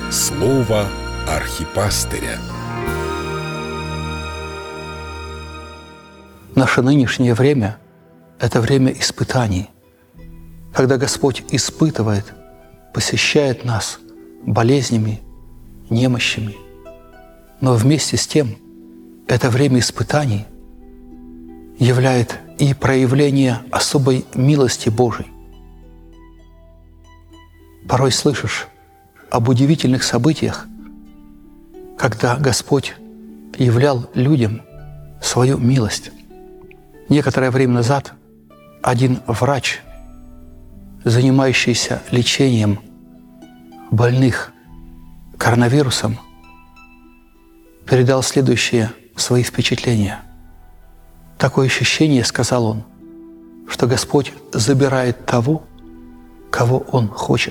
Слово архипастыря. Наше нынешнее время – это время испытаний, когда Господь испытывает, посещает нас болезнями, немощами. Но вместе с тем это время испытаний являет и проявление особой милости Божией. Порой слышишь об удивительных событиях, когда Господь являл людям свою милость. Некоторое время назад один врач, занимающийся лечением больных коронавирусом, передал следующие свои впечатления. Такое ощущение, сказал он, что Господь забирает того, кого Он хочет.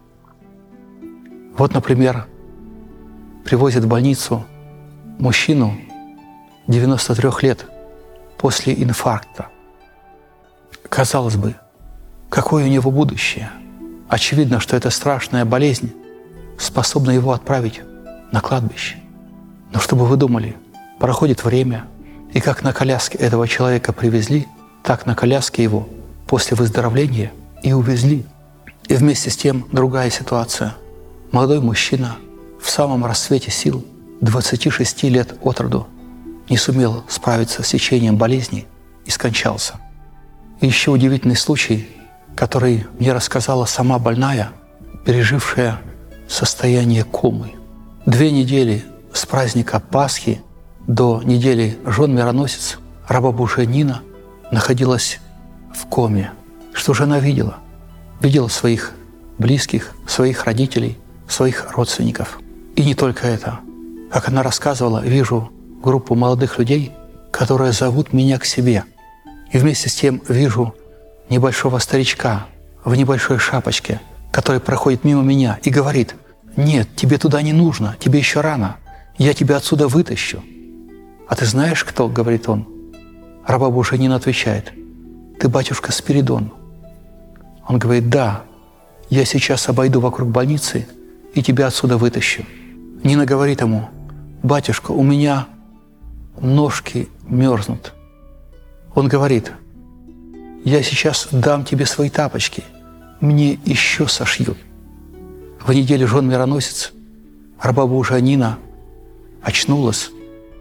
Вот, например, привозят в больницу мужчину 93 лет после инфаркта. Казалось бы, какое у него будущее? Очевидно, что эта страшная болезнь способна его отправить на кладбище. Но чтобы вы думали, проходит время, и как на коляске этого человека привезли, так на коляске его после выздоровления и увезли. И вместе с тем другая ситуация. Молодой мужчина в самом расцвете сил, 26 лет от роду, не сумел справиться с течением болезни и скончался. И еще удивительный случай, который мне рассказала сама больная, пережившая состояние комы. 2 недели с праздника Пасхи до недели Жен-Мироносец раба Божия Нина находилась в коме. Что же она видела? Видела своих близких, своих родителей, своих родственников. И не только это. Как она рассказывала, вижу группу молодых людей, которые зовут меня к себе. И вместе с тем вижу небольшого старичка в небольшой шапочке, который проходит мимо меня и говорит: «Нет, тебе туда не нужно, тебе еще рано, я тебя отсюда вытащу». «А ты знаешь, кто?» – говорит он. Раба Божия Нина отвечает: «Ты, батюшка Спиридон». Он говорит: «Да, я сейчас обойду вокруг больницы и тебя отсюда вытащу». Нина говорит ему: «Батюшка, у меня ножки мерзнут». Он говорит: «Я сейчас дам тебе свои тапочки, мне еще сошьют». В неделю Жен-Мироносец раба Божия Нина очнулась.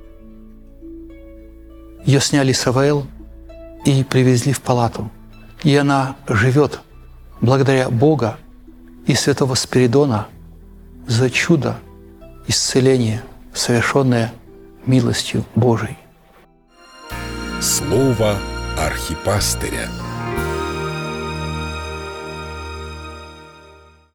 Ее сняли с АВЛ и привезли в палату. И она живет благодаря Бога и святого Спиридона за чудо исцеления, совершенное милостью Божией. Слово архипастыря.